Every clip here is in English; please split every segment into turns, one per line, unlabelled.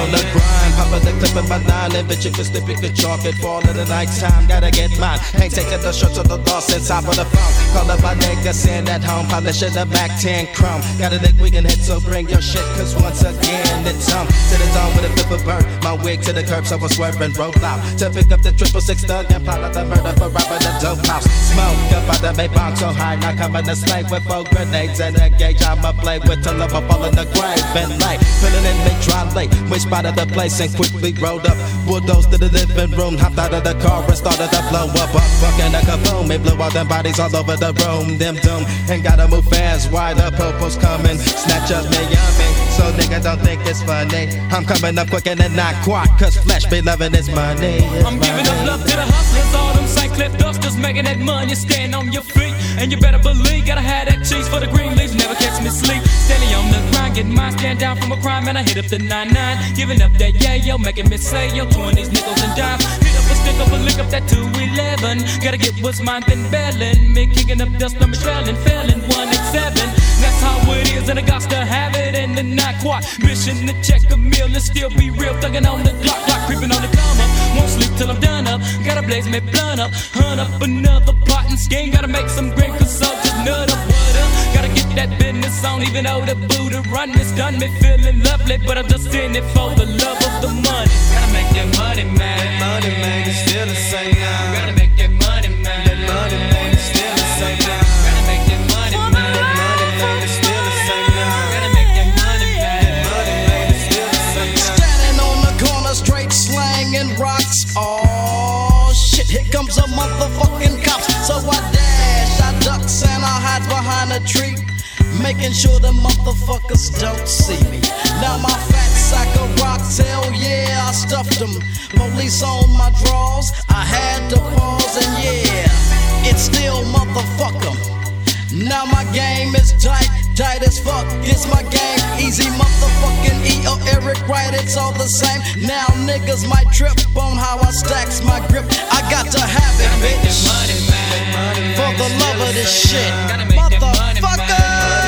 on the grind, pop the clip in my nine, and bitch, you can slip, you can chalk it. Fall in the night time, gotta get mine. Ain't taking the shirts of the law since top of the phone. Call up my nigga, sitting at home, polishing the back 10 chrome. Got a dick we can hit, so bring your shit, cause once again it's to the dawn with a flip of bird. My wig to the curb, so I swerve and roll out to pick up the 666 thug and plot out the murder for robbing the dope house. Smoke up out the vape bomb so high, now coming to slay with 4 grenades and a gauge. I'ma play with till I'm fall in the grave and light. Filling in mid dry late, we spotted the place and quickly rolled up. Bulldozed to the living room, hopped out of the car and started to blow up. Fucking a kaboom, it blew all them bodies all over the room. Them doom, and gotta move fast, why the popo's coming. Snatch up me yummy, so nigga don't think it's funny. I'm coming up quick and then not quite, cause flesh be loving his money.
I'm giving up love to the hustlers, all them St. Cliff dusters, making that money, stand on your feet. And you better believe, gotta have that cheese for the green leaves, never catch me sleep. Steady on the grind, getting mine, stand down from a crime, and I hit up the 99. Giving up that yeah, yo, making me say, yo, 20s, nickels and dimes. Hit up a stick up a lick up that 211. Gotta get what's mine, then bailing. Me kicking up dust, I'm trailing, failing 187. That's how it is, and I got to have it, and then not quite. Mission to check a meal and still be real, thugging on the clock, creeping on the come up. Won't sleep till I'm done up, gotta blaze me blunt up. Hunt up another pot and skin, gotta make some green, cause so just nut up, what up. Gotta get that business on, even though the Buddha run it's done me feeling lovely, but I'm just in it for the love of the money. Gotta make that money, man. That money, man, it's still the same now. Gotta make that money, man. That money, man, it's still the same now. Gotta make that money, man. That money, man, it's still the same now. Gotta make that money, man. That money, man, it's still the same now.
Standing on the corner, straight slanging rocks. Oh shit, here comes a motherfucking cops. So I dash, I ducks, and I hide behind a tree, making sure the motherfuckers don't see me. Now my fat sack of rocks, hell yeah, I stuffed them. Police on my drawers, I had to pause, and yeah, it's still motherfucker. Now my game is tight, tight as fuck. It's my game, easy motherfucking E or Eric Wright, it's all the same. Now niggas might trip on how I stacks my grip. I got to have it, bitch, for the love of this shit, motherfucker.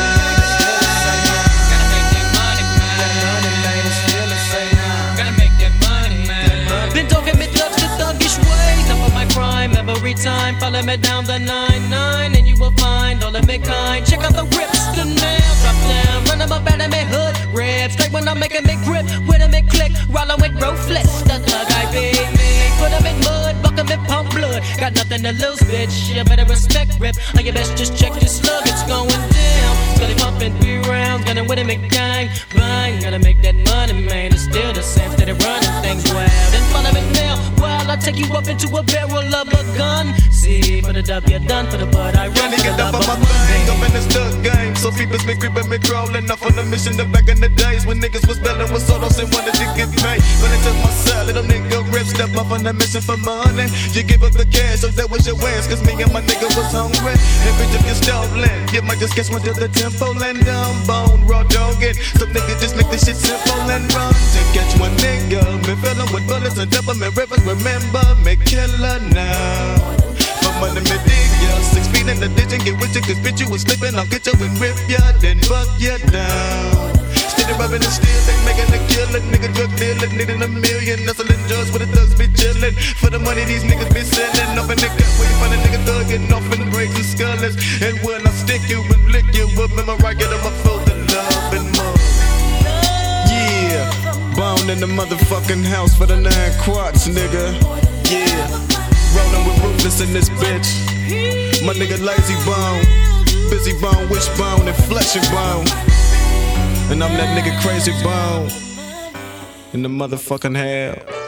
Been talking me thugs to thuggish ways, up on my crime every time. Follow me down the 99 and you will find all of me kind. Check out the rips, the nails drop down, run them up out of me hood. Rip straight when I'm making me grip, with them in click, rollin' with ruthless. The thug I be me, put them in mud, buck them in pump blood. Got nothing to lose, bitch, you better respect rip. Or you best just check your slug, it's going down. Steady pumping 3 rounds, gunning with him in gang. Bang, gotta make that money, man, it's still the same. Steady running things wild, and follow me now while I take you up into a barrel of a gun. See, for the W done, for the bud I run.
Get up on my thing, up in this thug game. So people's been creeping, me crawling off on the mission. The back in the days when niggas was belling with solos and wanted to get paid. But into my cell, little nigga rip, step up on the mission for money. You give up the cash, so that was your wins. Cause me and my nigga was hungry. And bitch, if you're stolen, you might just catch one to the tempo and dumb bone, raw dogging. Some niggas just make this shit simple and run. To catch one nigga, me filling with bullets and double me rivers. Remember me killer now. For money me dig ya, 6 feet in the ditch and get with you. Cause bitch you was sleeping, I'll get you and rip ya, then fuck ya down. Steady rubbing and steel, they making a killing. Nigga drug dealer, needing $1 million. Hustling drugs where the thugs be chillin'. For the money these niggas be selling. Off in the cut where you find a nigga thuggin'. Off in the braids and skullers. And when I stick you and lick you up, memorize get them, I feel the love and more. Yeah, bound in the motherfucking house for the 9 quarts, nigga. Yeah, rollin' with ruthless in this bitch. My nigga lazy bone, busy bone, wishbone, and flesh and bone. And I'm that nigga crazy bone in the motherfucking hell.